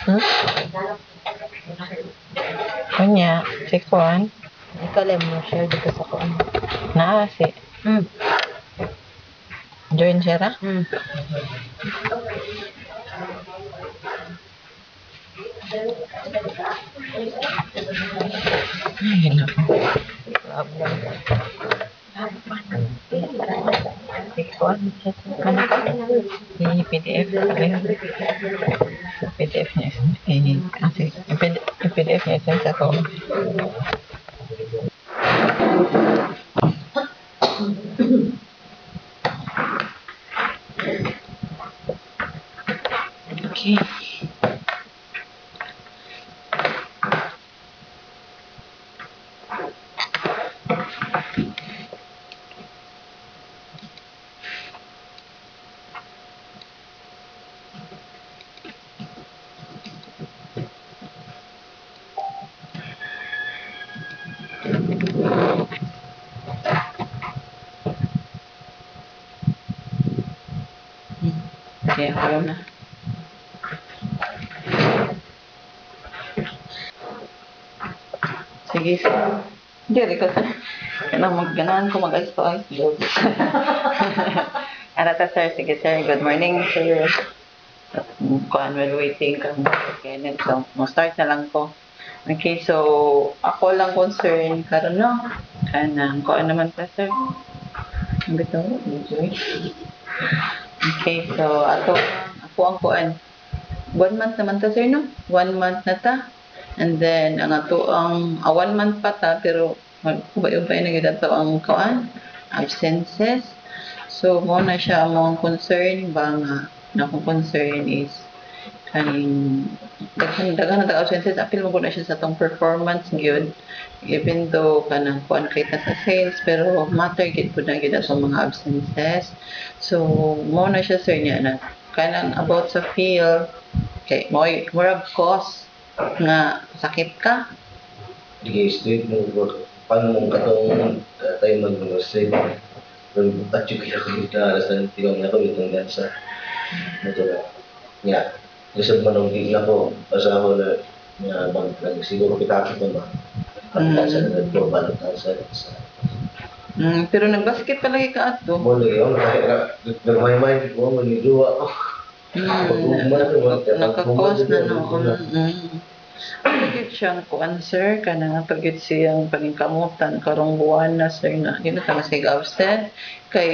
Kanya, si Kuan. Ikaw lang mo share dito sa kuan. Si. Join siya ra? Ay, naku. Problem. Si Kuan. Ano ka? I-PDF pala yun. PDF niya. Sige. I-PDF niya send sa ko. Okay. Okay, ako na. Sige. Hindi, ko sa... Ganahan ko mag-ayos to ay. Arata, sir. Sige, sir. Good morning, sir. Kuan, while waiting ka mo. Kenneth. So, start na lang ko. Okay, so, ako lang concern karon no. Kanang, kuan naman ta, sir. Ang bitaw, enjoy. Okay, so, ako ang kuan. 1 month naman ta, sir, no? 1 month na ta. And then, ang 1 month pa ta, pero ubay-ubay na gid ato ang kuan, absences. So, mo na siya among concern ba nga, na akong concern is kaning daghan na absences, apil mo na siya sa tong performance gyud. Even though kanang kuan kay ta sa sales, pero matter gid pud na gid atong mga absences. So, mo na siya, sir, niya na kanang about sa field, kay more of cause nga sakit ka. Sige, straight mo ko. Paano mong katong tayo mag-straight? Pero at yung kaya ko dito, alas na tinong niya ko, itong dansa. Ito na. Nga. Lisod man ang tigil ako. Basta ako na siguro kita ko ba? Pagkasa na nagpo, balagkasa sa... Pero nagbasket palagi ka ato. Mo lagi ako, nagmay-may ko, maniluwa ako. Nakakos na noon. Pagkit siyang answer ka na pagkit siyang paningkamutan karong buwan na, sir, na hindi na ka masig absent kay